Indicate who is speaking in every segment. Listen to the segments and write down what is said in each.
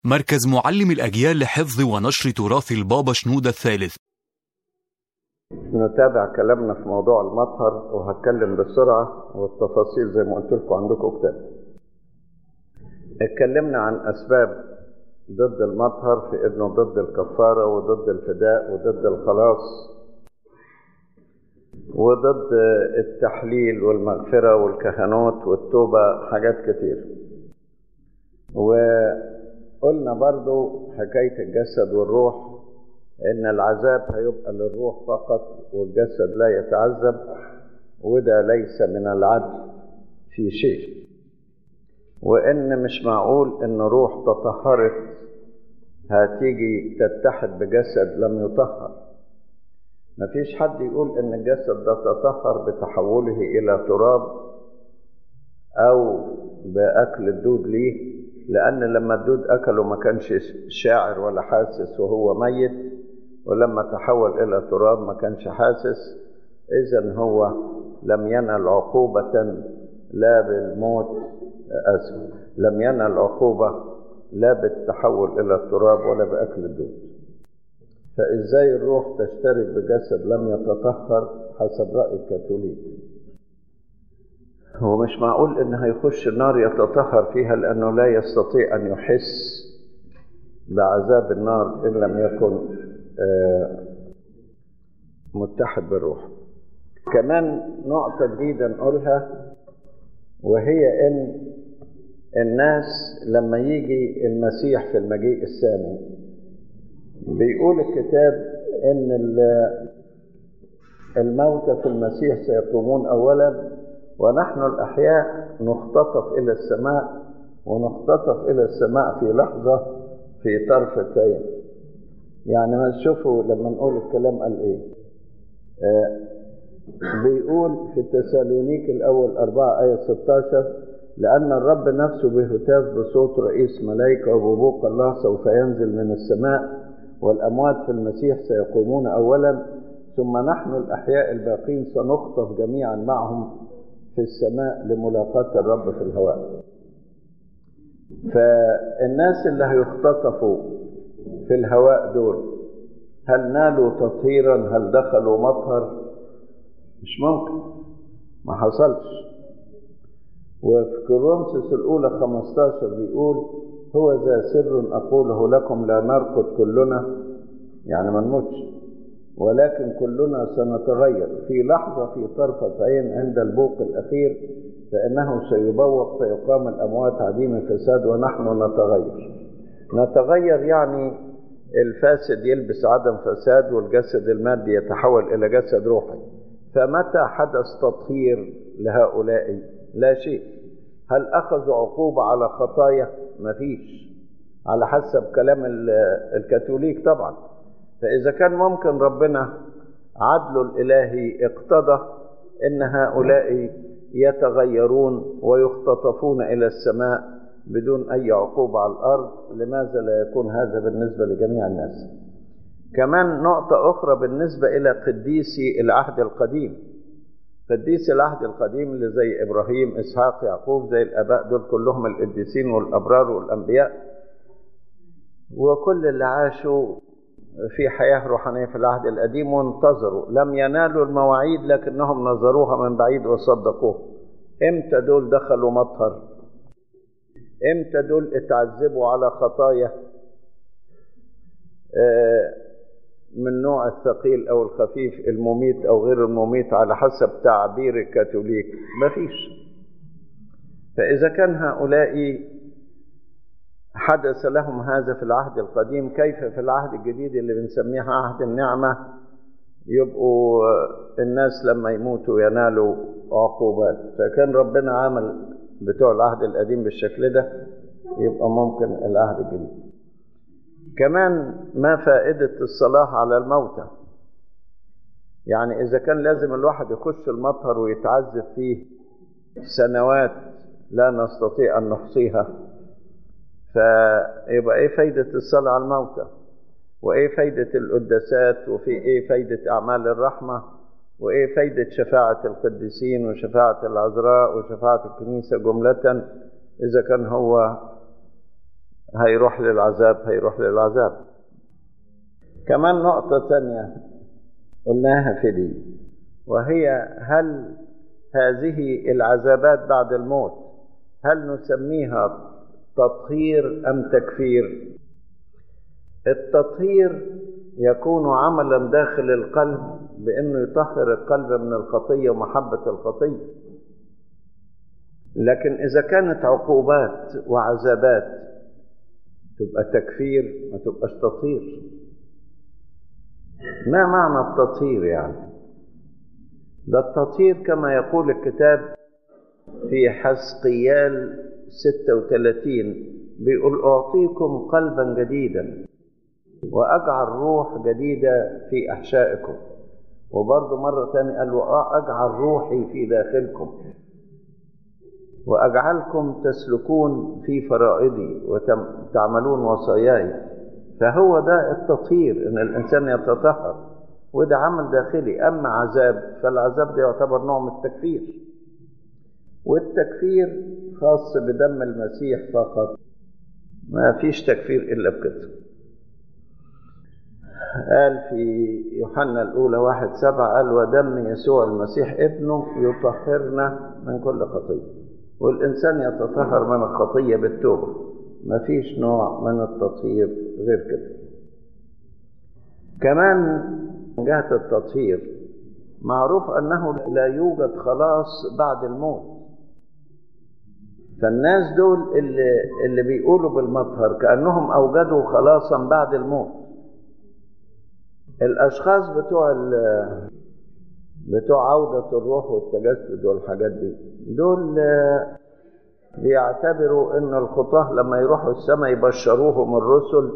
Speaker 1: مركز معلم الأجيال لحفظ ونشر تراث البابا شنودة الثالث.
Speaker 2: نتابع كلامنا في موضوع المطهر، وهتكلم بسرعة والتفاصيل زي ما قلت لكم عندكم كتاب. اتكلمنا عن أسباب ضد المطهر، في إنه ضد الكفارة وضد الفداء وضد الخلاص وضد التحليل والمغفرة والكهنوت والتوبة، حاجات كتير. وقلنا برضو حكاية الجسد والروح، إن العذاب هيبقى للروح فقط والجسد لا يتعذب، وده ليس من العدل في شيء. وإن مش معقول إن روح تطهرت هتيجي تتحد بجسد لم يطهر. مفيش حد يقول إن الجسد ده تطهر بتحوله إلى تراب أو بأكل الدود ليه، لأن لما الدود أكله ما كانش شاعر ولا حاسس وهو ميت، ولما تحول إلى تراب ما كانش حاسس. إذن هو لم ينل عقوبة لا بالموت، لم ينل عقوبة لا بالتحول إلى التراب ولا بأكل الدود. فإزاي الروح تشترك بجسد لم يتطهر حسب رأي الكاثوليك؟ هو مش معقول إن هيخش النار يتطهر فيها، لأنه لا يستطيع أن يحس بعذاب النار إن لم يكن متحد بالروح. كمان نقطة جديدة نقولها، وهي إن الناس لما يجي المسيح في المجيء الثاني بيقول الكتاب إن الموتى في المسيح سيقومون أولا، ونحن الأحياء نختطف إلى السماء، ونختطف إلى السماء في لحظة، في طرفة عين. يعني ما تشوفوا لما نقول الكلام قال إيه؟ بيقول في تسالونيك الأول 4 آية 16: لأن الرب نفسه بهتاف بصوت رئيس ملائكة وببوق الله سوف ينزل من السماء، والأموات في المسيح سيقومون أولا، ثم نحن الأحياء الباقين سنخطف جميعا معهم في السماء لملاقاة الرب في الهواء. فالناس اللي هيختطفوا في الهواء دول هل نالوا تطهيرا؟ هل دخلوا مطهر؟ مش ممكن، ما حصلش. وفي كورنثوس الأولى 15 بيقول: هو ذا سر أقوله لكم، لا نرقد كلنا، يعني ما نموتش، ولكن كلنا سنتغير في لحظة، في طرفة عين، عند البوق الأخير، فإنه سيبوق فيقام الأموات عديم الفساد ونحن نتغير. يعني الفاسد يلبس عدم فساد، والجسد المادي يتحول إلى جسد روحي. فمتى حدث تطهير لهؤلاء؟ لا شيء. هل أخذوا عقوبة على خطايا؟ مفيش، على حسب كلام الكاثوليك طبعا. فإذا كان ممكن ربنا عدله الإلهي اقتضى إن هؤلاء يتغيرون ويختطفون إلى السماء بدون أي عقوبة على الأرض، لماذا لا يكون هذا بالنسبة لجميع الناس؟ كمان نقطة أخرى بالنسبة إلى قديسي العهد القديم. قديسي العهد القديم اللي زي إبراهيم، إسحاق، يعقوب، زي الآباء دول كلهم القديسين والأبرار والأنبياء، وكل اللي عاشوا في حياة روحانية في العهد القديم وانتظروا، لم ينالوا المواعيد لكنهم نظروها من بعيد وصدقوه. امتى دول دخلوا مطهر؟ امتى دول اتعذبوا على خطايا من نوع الثقيل أو الخفيف، المميت أو غير المميت، على حسب تعبير الكاثوليك؟ مفيش. فإذا كان هؤلاء حدث لهم هذا في العهد القديم، كيف في العهد الجديد اللي بنسميه عهد النعمة يبقوا الناس لما يموتوا ينالوا عقوبات؟ فكان ربنا عمل بتوع العهد القديم بالشكل ده، يبقى ممكن العهد الجديد. كمان ما فائدة الصلاة على الموتى؟ يعني إذا كان لازم الواحد يخش المطهر ويتعذب فيه سنوات لا نستطيع أن نحصيها، فيبقى إيه فايدة الصلاة على الموتى؟ وإيه فايدة القداسات؟ وفي إيه فايدة أعمال الرحمة؟ وإيه فايدة شفاعة القديسين وشفاعة العذراء وشفاعة الكنيسة جملة، إذا كان هو هيروح للعذاب. كمان نقطة تانية قلناها في دي، وهي هل هذه العذابات بعد الموت هل نسميها تطهير أم تكفير؟ التطهير يكون عملا داخل القلب بأنه يطهر القلب من الخطية ومحبة الخطية، لكن إذا كانت عقوبات وعذابات تبقى تكفير، ما تبقاش تطهير. ما معنى التطهير يعني؟ ده التطهير كما يقول الكتاب في حزقيال 36 بيقول أعطيكم قلبا جديدا وأجعل روح جديدة في أحشائكم. وبرضه مرة تانية قال وأجعل روحي في داخلكم وأجعلكم تسلكون في فرائضي وتعملون وصاياي. فهو ده التطهير، إن الإنسان يتطهر، وده عمل داخلي. أما عذاب فالعذاب ده يعتبر نوع من التكفير، والتكفير خاص بدم المسيح فقط، ما فيش تكفير إلا بكده. قال في يوحنا الأولى 1:7 قال ودم يسوع المسيح ابنه يطهرنا من كل خطية. والإنسان يتطهر من الخطية بالتوبة، ما فيش نوع من التطهير غير كده. كمان من جهة التطهير معروف أنه لا يوجد خلاص بعد الموت. فالناس دول اللي بيقولوا بالمطهر كأنهم أوجدوا خلاصا بعد الموت. الأشخاص بتوع عودة الروح والتجسد والحاجات دول بيعتبروا أن الخطاة لما يروحوا السماء يبشروهم الرسل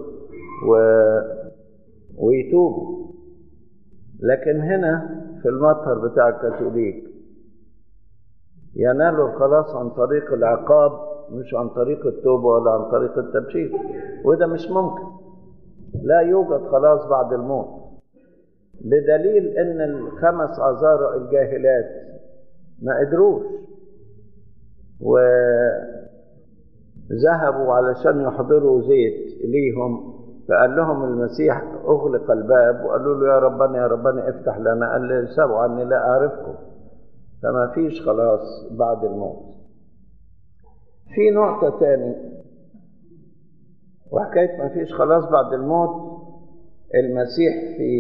Speaker 2: ويتوبوا. لكن هنا في المطهر بتاع الكاثوليك ينالوا الخلاص عن طريق العقاب، مش عن طريق التوبة ولا عن طريق التبشير، وده مش ممكن. لا يوجد خلاص بعد الموت، بدليل ان الخمس عذارى الجاهلات ما قدروش وذهبوا علشان يحضروا زيت ليهم، فقال لهم المسيح اغلق الباب وقالوا له يا ربنا افتح لنا. قال لي سابوا عني لا اعرفكم. فما فيش خلاص بعد الموت. في نقطة تاني وحكاية ما فيش خلاص بعد الموت، المسيح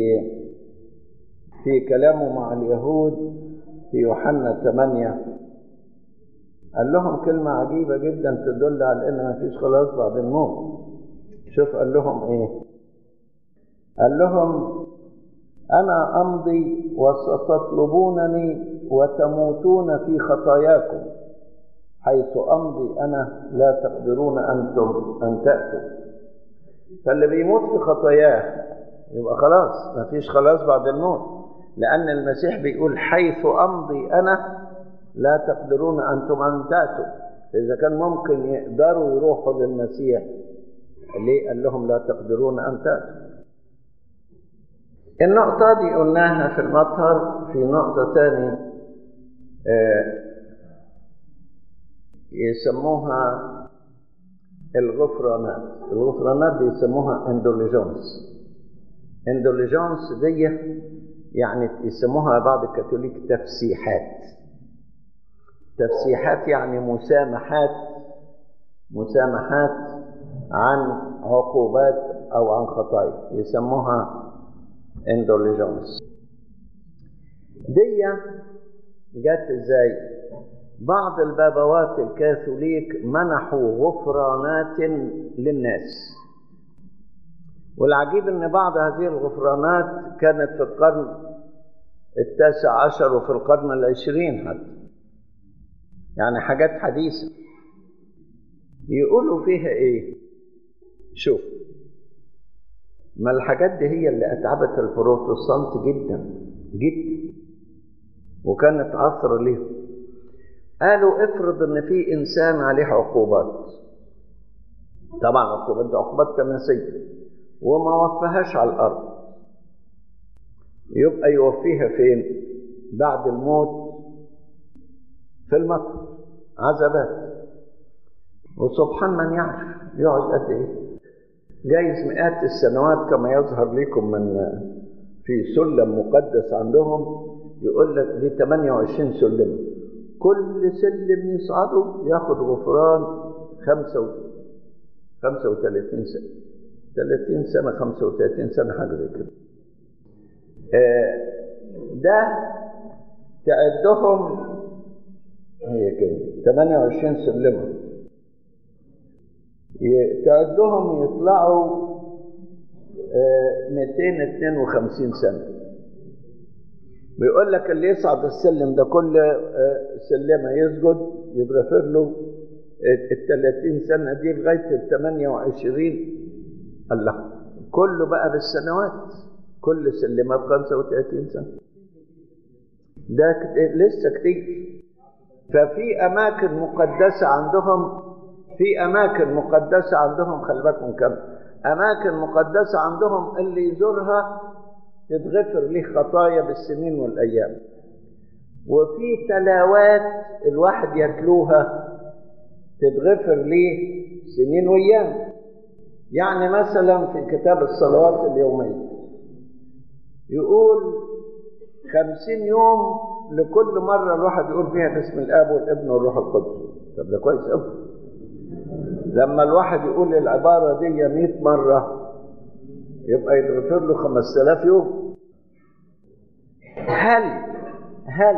Speaker 2: في كلامه مع اليهود في يوحنا 8 قال لهم كلمة عجيبة جدا تدل على ان ما فيش خلاص بعد الموت. شوف قال لهم ايه؟ قال لهم أنا أمضي وستطلبونني وتموتون في خطاياكم، حيث أمضي أنا لا تقدرون أنتم أن تأتوا. فاللي بيموت في خطاياه يبقى خلاص ما فيش خلاص بعد الموت، لأن المسيح بيقول حيث أمضي أنا لا تقدرون أنتم أن تأتوا. إذا كان ممكن يقدروا يروحوا للمسيح ليه قال لهم لا تقدرون أن تأتوا؟ النقطة دي قلناها في المطهر. في نقطة تاني يسموها الغفرانات دي يسموها اندوليجونس دي يعني يسموها بعض الكاثوليك تفسيحات يعني مسامحات عن عقوبات أو عن خطايا، يسموها اندوليجونس. دي جت ازاي؟ بعض البابوات الكاثوليك منحوا غفرانات للناس، والعجيب ان بعض هذه الغفرانات كانت في القرن 19 وفي القرن 20 حتى، يعني حاجات حديثة. يقولوا فيها ايه؟ شوف، ما الحاجات دي هي اللي أتعبت البروتستانت جدا جدا وكانت عثرة ليهم. قالوا افرض ان في انسان عليه عقوبات، طبعا عقوبات دي عقوبات كنسية وما وفاهاش على الارض، يبقى يوفيها فين؟ بعد الموت في المطر، عذابات. وسبحان من يعرف يقعد قد ايه، جايز مئات السنوات كما يظهر لكم من في سلم مقدس عندهم، يقول لك دي 28 سلم، كل سلم يصعده ياخد غفران 35 سنة، 30 سنة 35 سنة حاجة زي كده. ده تعدهم هي كده 28 سلمة، تعدهم يطلعوا 252 سنة. بيقول لك اللي يصعد السلم ده كل سلمة يسجد يتغفر له 30 سنة دي لغاية 28. الله، كله بقى بالسنوات، كل سلمة ب35 سنة، ده لسه كتير. ففي أماكن مقدسة عندهم، في أماكن مقدسة عندهم، خلي بالكم كم أماكن مقدسة عندهم اللي يزورها تتغفر له خطايا بالسنين والأيام. وفي تلاوات الواحد يتلوها تتغفر له سنين وأيام. يعني مثلا في كتاب الصلوات اليومية يقول 50 يوم لكل مرة الواحد يقول فيها باسم الآب والابن والروح القدس. طب ده كويس قوي. لما الواحد يقول العبارة دي 100 مرة يبقى يتغفر له 5000 يوم. هل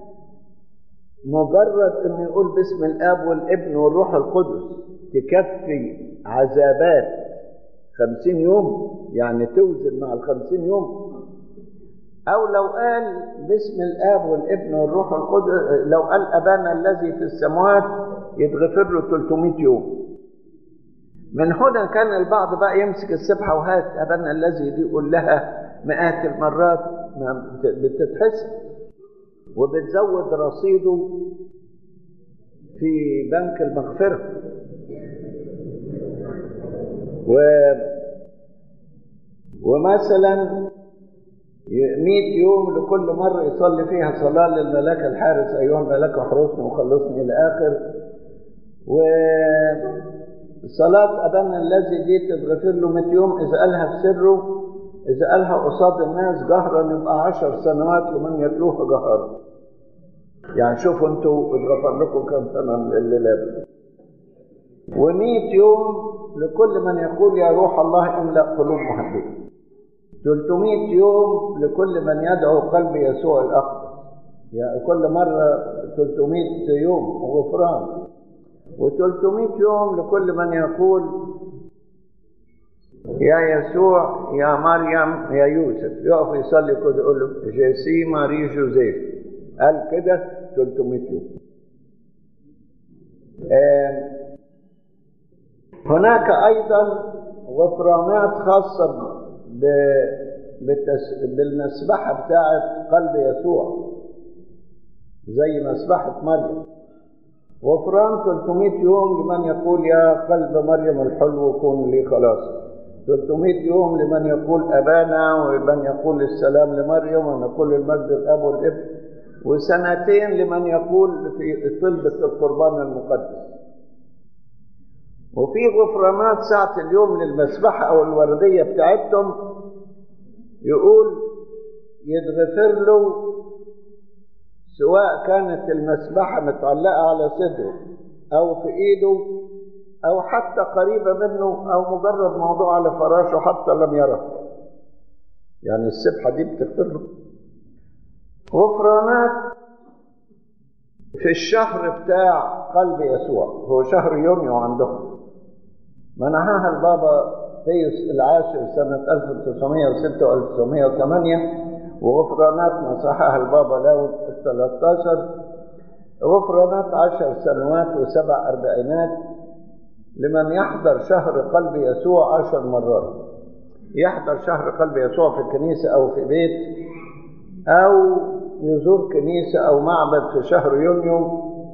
Speaker 2: مجرد انه يقول باسم الآب والابن والروح القدس تكفي عذابات 50 يوم؟ يعني توزن مع 50 يوم؟ أو لو قال باسم الآب والابن والروح القدس، لو قال أبانا الذي في السماوات يتغفر له 300 يوم. من هنا كان البعض بقى يمسك السبحة وهات أبانا الذي دي يقول لها مئات المرات، ما بتتحسب وبتزود رصيده في بنك المغفرة. ومثلا 100 يوم لكل مرة يصلي فيها صلاة للملاك الحارس، أيها الملاك احرسني وخلصني إلى آخر. وصلاة أبانا الذي دي تتغفر له 100 يوم إذا قالها في سره، إذا قالها قصاد الناس جهرا يبقى 10 سنوات لمن يتلوها جهرا. يعني شوفوا انتوا اتغفر لكم كم سنة الليلة. و100 يوم لكل من يقول يا روح الله املأ قلوب محبين. 300 يوم لكل من يدعو قلب يسوع الأقدس، يعني كل مرة 300 يوم غفران. و300 يوم لكل من يقول يا يسوع يا مريم يا يوسف، يقف يصلي كده يقول له جيسي ماري جوزيف، قال كده 300 يوم. هناك أيضا غفرانات خاصة بالمسبحة بتاعت قلب يسوع زي مسبحة مريم. غفران 300 يوم لمن يقول يا قلب مريم الحلو كن لي خلاص. 300 يوم لمن يقول أبانا، ومن يقول السلام لمريم، ونقول المجد الأب والابن. وسنتين لمن يقول في طلبة القربان المقدس. وفي غفرانات ساعة اليوم للمسبحة أو الوردية بتاعتهم يقول يتغفر له سواء كانت المسبحة متعلقة على صدره أو في إيده أو حتى قريبة منه أو مجرد موضوع على فراشه حتى لم يره، يعني السبحة دي بتغفر له. غفرانات في الشهر بتاع قلب يسوع، هو شهر يونيو عندهم، منحها البابا بيوس العاشر سنة 1906 و 1908. وغفرانات نصحها البابا لاود 13. غفرانات 10 سنوات و7 أربعينات لمن يحضر شهر قلب يسوع 10 مرات. يحضر شهر قلب يسوع في الكنيسة أو في بيت، أو يزور كنيسة أو معبد في شهر يونيو.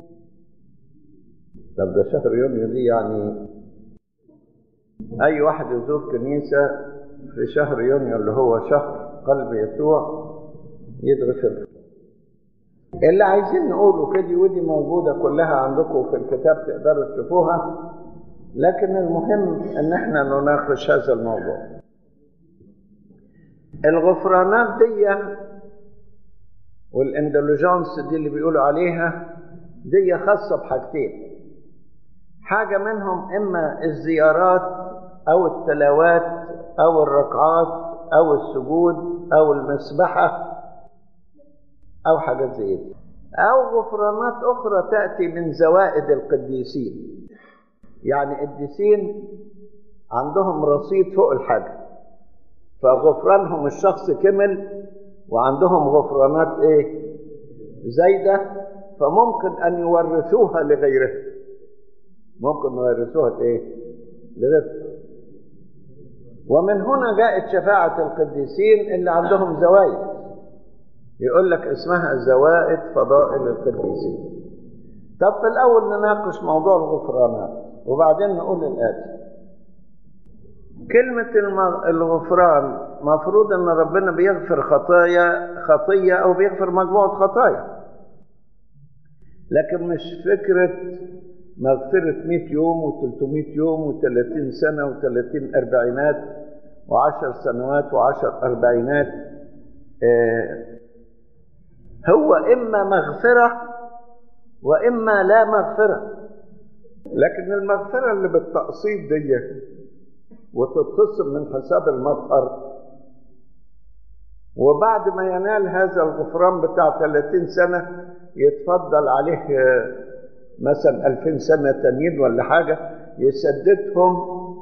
Speaker 2: طب ده شهر يونيو دي يعني أي واحد يزور كنيسة في شهر يونيو اللي هو شهر قلب يسوع يتغفر. اللي عايزين نقوله كده ودي موجودة كلها عندكم في الكتاب تقدروا تشوفوها، لكن المهم ان احنا نناقش هذا الموضوع. الغفرانات دي والاندولجانس دي اللي بيقولوا عليها دي خاصة بحاجتين. حاجة منهم اما الزيارات او التلاوات او الركعات او السجود او المسبحة او حاجات زي دي، او غفرانات اخرى تأتي من زوائد القديسين. يعني القديسين عندهم رصيد فوق الحاجة، فغفرانهم الشخص كمل وعندهم غفرانات زايدة، فممكن ان يورثوها لغيرهم. ممكن يورثوها لغيرهم. ومن هنا جاءت شفاعة القديسين اللي عندهم زوائد، يقول لك اسمها زوائد فضائل القديسين. طب في الأول نناقش موضوع الغفرانات وبعدين نقول الآتي. كلمة الغفران مفروض أن ربنا بيغفر خطية أو بيغفر مجموعة خطايا، لكن مش فكرة مغفرة 100 يوم و300 يوم و30 سنة و30 أربعينات و10 سنوات و10 أربعينات. هو إما مغفرة وإما لا مغفرة. لكن المغفرة اللي بالتقسيط دي وتتخصم من حساب المطهر، وبعد ما ينال هذا الغفران بتاع 30 سنة يتفضل عليه مثلا 2000 سنة تانيين ولا حاجة يسددهم.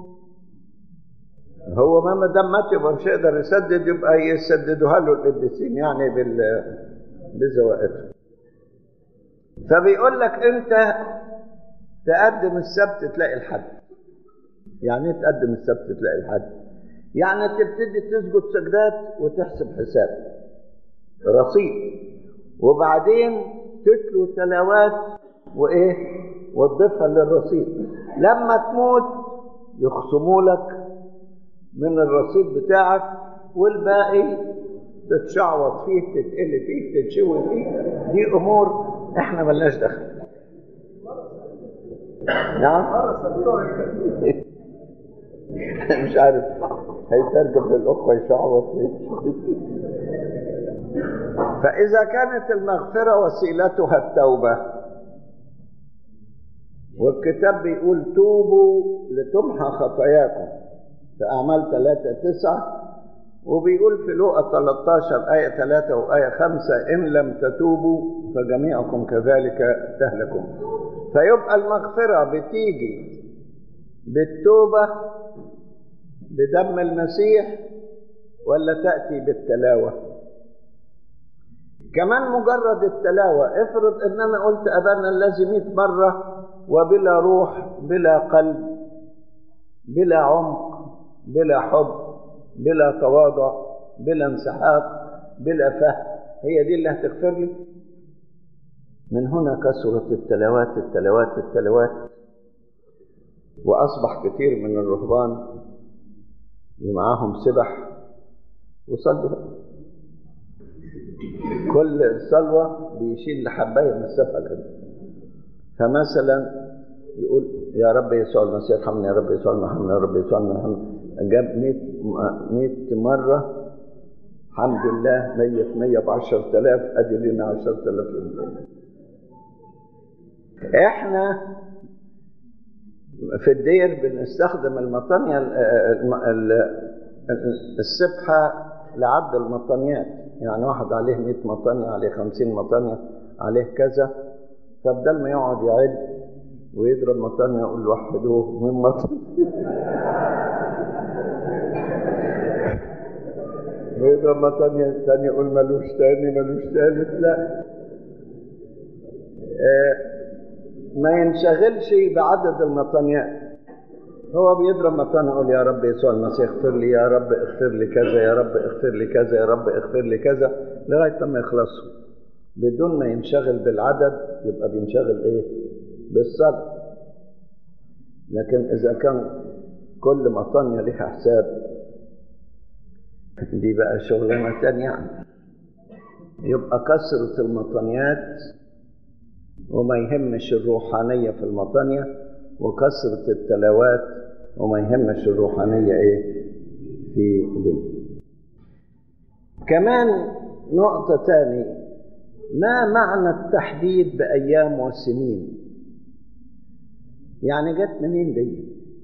Speaker 2: هو ما دام مات يبقى مش يقدر يسدد، يبقى يسددوها له القديسين يعني بزوائدهم. فبيقول لك انت تقدم السبت تلاقي الحد. يعني ايه تقدم السبت تلاقي الحد؟ يعني تبتدي تسجد سجدات وتحسب حساب رصيد، وبعدين تتلو تلاوات وتضيفها للرصيد. لما تموت يخصموا لك من الرصيد بتاعك، والباقي تتشعوط فيه، تتقل فيه، تتشوي فيه. دي امور احنا ملناش دخل. نعم. مش عارف هيترجم للاخوه يشعوط فيه. فاذا كانت المغفره وسيلتها التوبه، والكتاب بيقول توبوا لتمحى خطاياكم في أعمال 3:9، وبيقول في لوقا 13 آية 3 وآية 5 إن لم تتوبوا فجميعكم كذلك تهلكون. فيبقى المغفرة بتيجي بالتوبة بدم المسيح ولا تأتي بالتلاوة؟ كمان مجرد التلاوة، افرض ان انا قلت ابانا الذي 100 مرة وبلا روح بلا قلب بلا عمق بلا حب بلا تواضع بلا انسحاق بلا فهم، هي دي اللي هتغفر لي؟ من هنا كثرت التلاوات التلاوات التلاوات، واصبح كثير من الرهبان معاهم سبح وصلي كل صلوة بيشيل حباية من السبحة كده. فمثلا يقول يا رب يسوع المسيح ارحمني، يا رب يسوع ارحمني، يا رب يسوع ارحمني. جاب 100 مرة الحمد لله 100 في 100 ب10,000، ادي لنا 10,000. احنا في الدير بنستخدم المطانية السبحة لعد المطانيات، يعني واحد عليه 100 مطانية، عليه 50 مطانية، عليه كذا. فبدل ما يقعد يعد ويضرب مطانية يقول وحدوه من مطانية ويضرب مطانية الثانية يقول ملوش تاني ملوش ثالث. لا، ما ينشغلش بعدد المطانيات. هو بيضرب مطانية يقول يا رب يسوع المسيح اغفر لي، يا رب اغفر لي كذا، يا رب اغفر لي كذا، يا رب اغفر لي كذا، لغاية ما يخلصوا بدون ما ينشغل بالعدد. يبقى بينشغل بالصلاة. لكن إذا كان كل مطانية لها حساب دي بقى شغلانة تانية يعني. يبقى كثرة المطنيات وما يهمش الروحانية في المطنية، وكثرة التلاوات وما يهمش الروحانية في دي. كمان نقطة تاني، ما معنى التحديد بأيام وسنين؟ يعني جت منين دي؟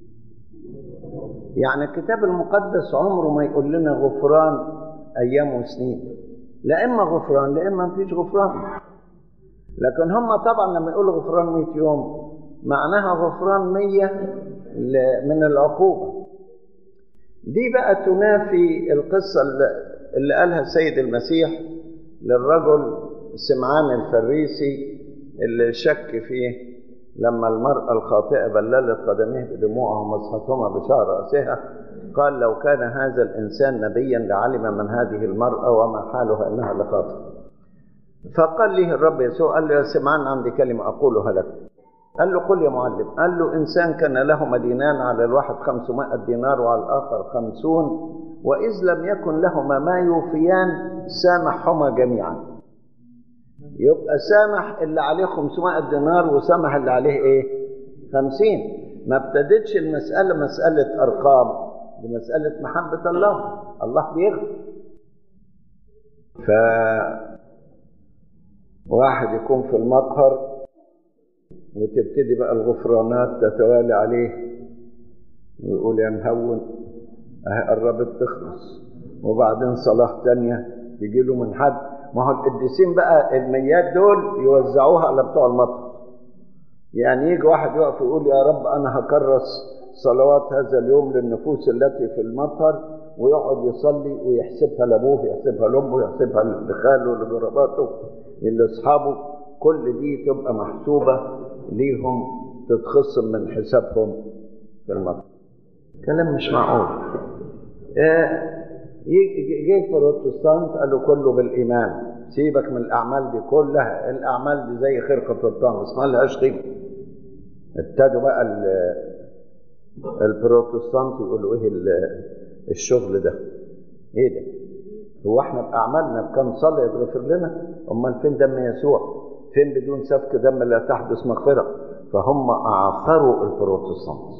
Speaker 2: يعني الكتاب المقدس عمره ما يقول لنا غفران أيام وسنين، لا إما غفران لا إما مفيش غفران. لكن هم طبعا لما يقولوا غفران 100 يوم معناها غفران 100 من العقوبة. دي بقى تنافي القصة اللي قالها السيد المسيح للرجل سمعان الفريسي اللي شك فيه لما المرأة الخاطئة بللت قدميه بدموعها ومسحتهما بشعر رأسها، قال لو كان هذا الإنسان نبيا لعلم من هذه المرأة وما حالها إنها لخاطئة. فقال له الرب يسوع، قال له يا سمعان عندي كلمة أقولها لك. قال له قل يا معلم. قال له إنسان كان له مدينان، على الواحد 500 دينار وعلى الآخر 50، وإذ لم يكن لهما ما يوفيان سامحهما جميعا. يبقى سامح اللي عليه 500 دينار وسامح اللي عليه 50. ما ابتدتش المسألة مسألة أرقام، دي مسألة محبة الله. الله بيغفر. واحد يكون في المطهر وتبتدي بقى الغفرانات تتوالي عليه ويقول يا مهون قربت تخلص، وبعدين صلاة تانية تجي له من حد. ما هو القديسين بقى الميات دول يوزعوها على بتوع المطهر. يعني يجي واحد يقف يقول يا رب أنا هكرس صلوات هذا اليوم للنفوس التي في المطهر، ويقعد يصلي ويحسبها لأبوه، يحسبها لأمه، يحسبها لخاله، لجرباته، لأصحابه. كل دي تبقى محسوبة ليهم، تتخصم من حسابهم في المطهر. كلام مش معقول. جه البروتستانت قالوا كله بالإيمان، سيبك من الأعمال دي كلها، الأعمال دي زي خرقة الطامس ما لهاش قيمة. ابتدوا بقى البروتستانت يقولوا ايه الشغل ده؟ ايه ده؟ هو احنا بأعمالنا بكم صلاة يتغفر لنا؟ امال فين دم يسوع؟ فين بدون سفك دم لا تحدث مغفرة؟ فهم أعثروا البروتستانت.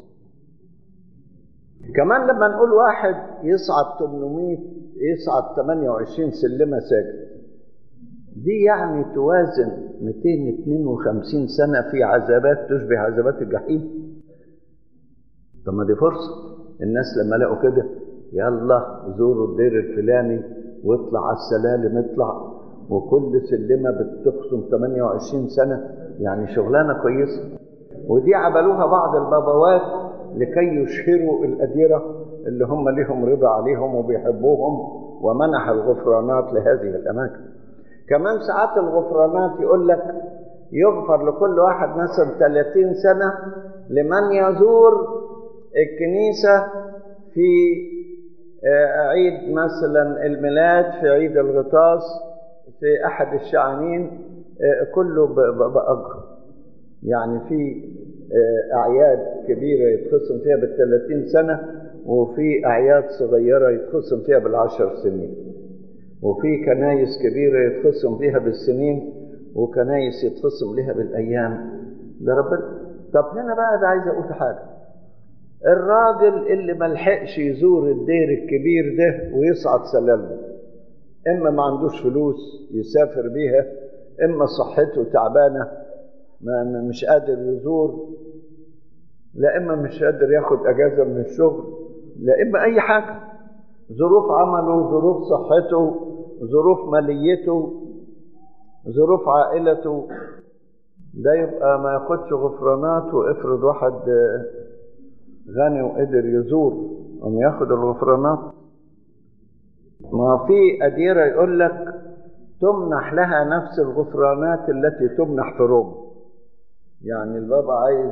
Speaker 2: كمان لما نقول واحد يصعد 800 يصعد 28 سلمة ساجد، دي يعني توازن 252 سنة في عذابات تشبه عذابات الجحيم. طب ما دي فرصة. الناس لما لقوا كده يلا زوروا الدير الفلاني واطلع على السلالم، اطلع، وكل سلمة بتخصم 28 سنة، يعني شغلانة كويسة. ودي عملوها بعض البابوات لكي يشهروا الأديرة اللي هم لهم رضا عليهم وبيحبوهم، ومنح الغفرانات لهذه الأماكن. كمان ساعات الغفرانات يقول لك يغفر لكل واحد مثلا 30 سنة لمن يزور الكنيسة في عيد مثلا الميلاد، في عيد الغطاس، في أحد الشعانين، كله بأجر. يعني في أعياد كبيرة يتخصم فيها بال30 سنة، وفي أعياد صغيرة يتخصم فيها بال10 سنين، وفي كنايس كبيرة يتخصم فيها بالسنين، وكنايس يتخصم لها بالأيام. ده ربنا. طب هنا بقى ده عايز أقول حاجة. الراجل اللي ملحقش يزور الدير الكبير ده ويصعد سلالم، إما ما عندوش فلوس يسافر بيها، إما صحته تعبانة مش قادر يزور، لا إما مش قادر ياخد أجازة من الشغل، لا إما أي حاجة، ظروف عمله، ظروف صحته، ظروف ماليته، ظروف عائلته، ده يبقى ما ياخدش غفرانات. وافرض واحد غني وقدر يزور ياخد الغفرانات. ما في أديرة يقول لك تمنح لها نفس الغفرانات التي تمنح في روما. يعني البابا عايز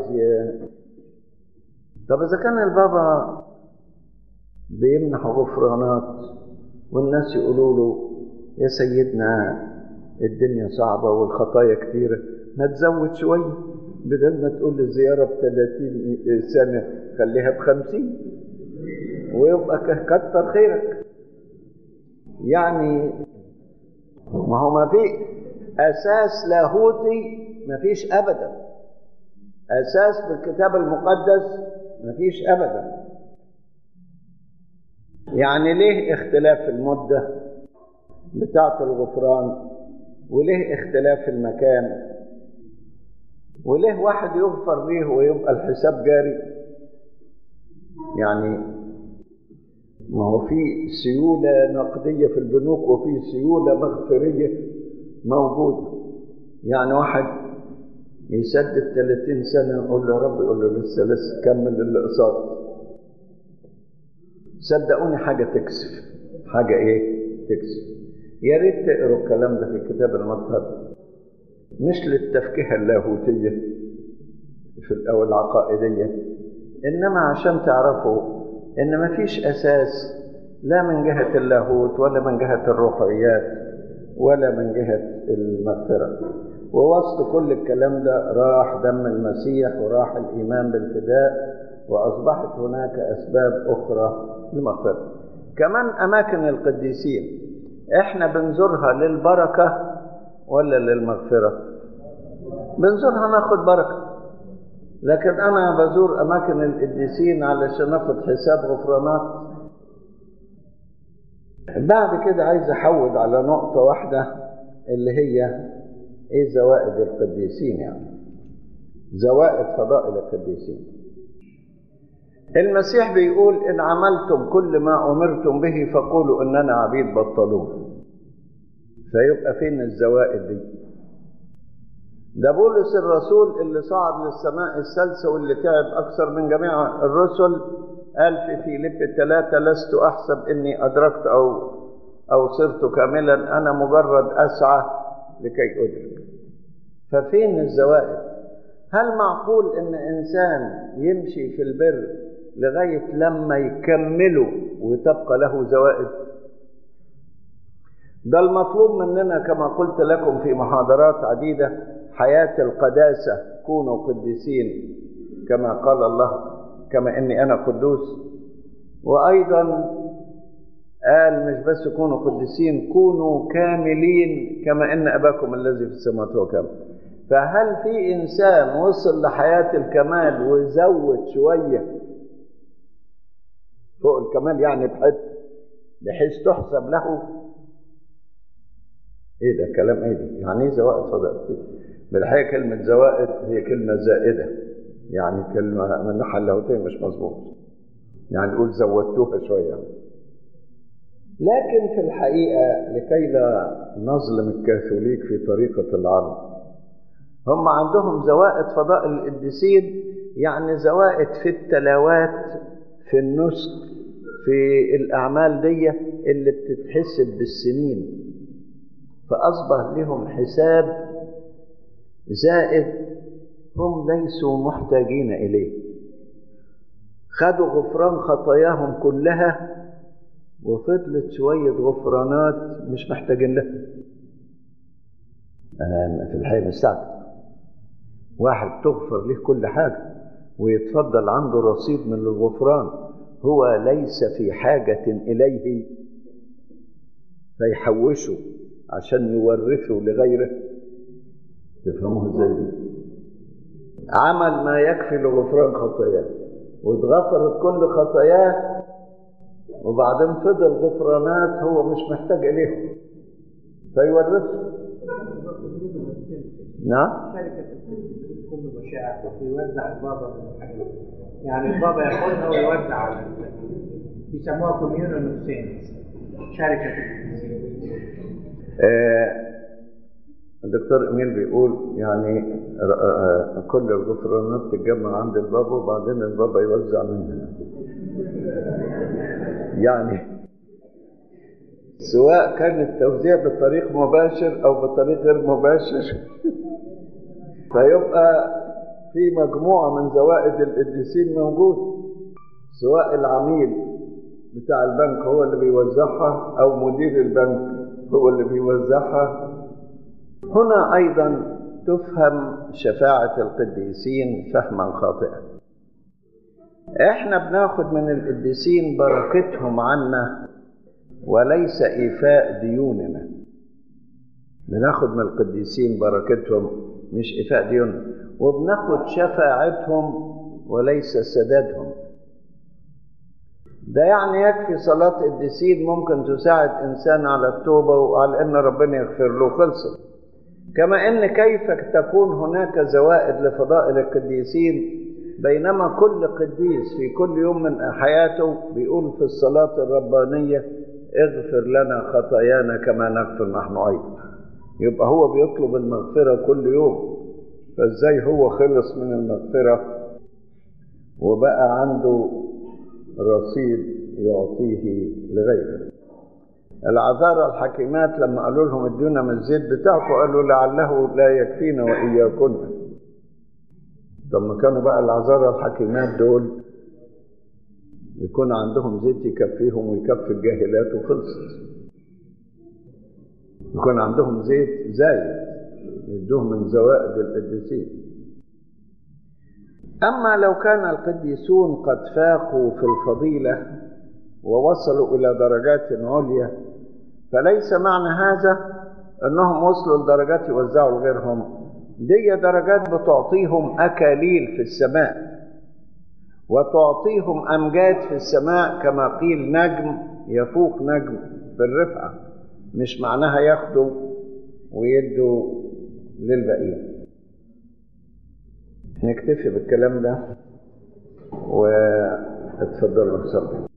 Speaker 2: طب إذا كان البابا بيمنح غفرانات والناس يقولوا له يا سيدنا الدنيا صعبة والخطايا كتيرة، ما تزود شوية، بدل ما تقول الزيارة ب30 سنة خليها ب50 ويبقى كتر خيرك. يعني ما هو ما في أساس لاهوتي، ما فيش أبدا. أساس بالكتاب المقدس ما فيش أبدا. يعني ليه اختلاف المدة بتاعة الغفران، وليه اختلاف المكان، وليه واحد يغفر ليه ويبقى الحساب جاري؟ يعني ما هو في سيولة نقدية في البنوك وفي سيولة مغفرية موجودة. يعني واحد يسدد 30 سنة يقول له يا رب، يقول له لسه كمل الأقساط. صدقوني حاجة تكسف، حاجة إيه تكسف. يا ريت تقروا الكلام ده في الكتاب المطهر، مش للتفكية اللاهوتية أو العقائدية، إنما عشان تعرفوا إن ما فيش أساس لا من جهة اللاهوت ولا من جهة الروحيات ولا من جهة المغفرة. ووسط كل الكلام ده راح دم المسيح وراح الإيمان بالفداء، وأصبحت هناك أسباب أخرى للمغفرة. كمان أماكن القديسين إحنا بنزورها للبركة ولا للمغفرة؟ بنزورها ناخد بركة، لكن أنا بزور أماكن القديسين علشان أخد حساب غفرانات. بعد كده عايز أحود على نقطة واحدة اللي هي إيه زوائد القديسين، يعني زوائد فضائل القديسين. المسيح بيقول إن عملتم كل ما أمرتم به فقولوا إننا عبيد بطلون. فيبقى فين الزوائد دي؟ ده بولس الرسول اللي صعد للسماء الثالثة واللي تعب أكثر من جميع الرسل قال في فيليب 3: لست أحسب إني أدركت أو صرت كاملا، أنا مجرد أسعى لكي أدرك. ففين الزوائد؟ هل معقول إن إنسان يمشي في البر لغاية لما يكمله وتبقى له زوائد؟ ده المطلوب مننا كما قلت لكم في محاضرات عديدة، حياة القداسة، كونوا قديسين كما قال الله كما إني أنا قدوس. وأيضا قال مش بس كونوا قديسين، كونوا كاملين كما إن أباكم الذي في السماوات هو كامل. فهل في إنسان وصل لحياة الكمال وزود شوية فوق الكمال يعني بحيث تحسب له؟ ايه ده كلام ايه ده؟ يعني ايه زوائد فضائل؟ بالحقيقة كلمة زوائد هي كلمة زائدة، يعني كلمة من الناحية اللاهوتية مش مظبوط، يعني نقول زودتوها شوية. لكن في الحقيقة لكي لا نظلم الكاثوليك في طريقة العرض، هم عندهم زوائد فضائل القديسين، يعني زوائد في التلاوات، في النسك، في الأعمال دي اللي بتتحسب بالسنين، فأصبح لهم حساب زائد هم ليسوا محتاجين إليه. خدوا غفران خطاياهم كلها وفضلت شوية غفرانات مش محتاجين لها. أنا في الحقيقة مستعجب، واحد تغفر له كل حاجة ويتفضل عنده رصيد من الغفران، هو ليس في حاجة إليه فيحوشه عشان يورثه لغيره. تفهموه ازاي؟ عمل ما يكفي لغفران خطاياه واتغفرت كل خطاياه، وبعدين فضل غفرانات هو مش محتاج اليهم فيورثه. نعم،
Speaker 3: كله مشاعر ويوزع البابا من الحاجات، يعني البابا ياخدها ويوزع على بيسموها كوميونون اوف سينتس، شركه القديسين.
Speaker 2: الدكتور إميل بيقول يعني كل الغفرانات تتجمع عند البابا وبعدين البابا يوزع منها، يعني سواء كان التوزيع بطريق مباشر أو بطريق غير مباشر فيبقى في مجموعة من زوائد القديسين موجود، سواء العميل بتاع البنك هو اللي بيوزعها أو مدير البنك هو اللي بيوزعها. هنا أيضا تفهم شفاعة القديسين فهما خاطئا. احنا بناخد من القديسين بركتهم عنا وليس إيفاء ديوننا. بناخد من القديسين بركتهم مش إفاء ديونهم، وبناخد شفاعتهم وليس سدادهم. ده يعني يكفي صلاة القديسين ممكن تساعد إنسان على التوبة وعلى أن ربنا يغفر له، خلصت. كما أن كيف تكون هناك زوائد لفضائل القديسين بينما كل قديس في كل يوم من حياته بيقول في الصلاة الربانية اغفر لنا خطايانا كما نغفر نحن أيضا. يبقى هو بيطلب المغفرة كل يوم، فازاي هو خلص من المغفرة وبقى عنده رصيد يعطيه لغيره؟ العذارى الحكيمات لما قالوا لهم ادونا من الزيت بتاعكم قالوا لعله لا يكفينا وإياكن. طب ما كانوا بقى العذارى الحكيمات دول يكون عندهم زيت يكفيهم ويكفي الجاهلات وخلصت. يكون عندهم زيت زايد يدوه من زوائد القديسين. أما لو كان القديسون قد فاقوا في الفضيلة ووصلوا إلى درجات عليا فليس معنى هذا أنهم وصلوا لدرجات يوزعوا غيرهم. دي درجات بتعطيهم أكاليل في السماء وتعطيهم أمجاد في السماء، كما قيل نجم يفوق نجم في الرفعة، مش معناها ياخدوا ويدوا للبقية. نكتفي بالكلام ده واتفضلوا.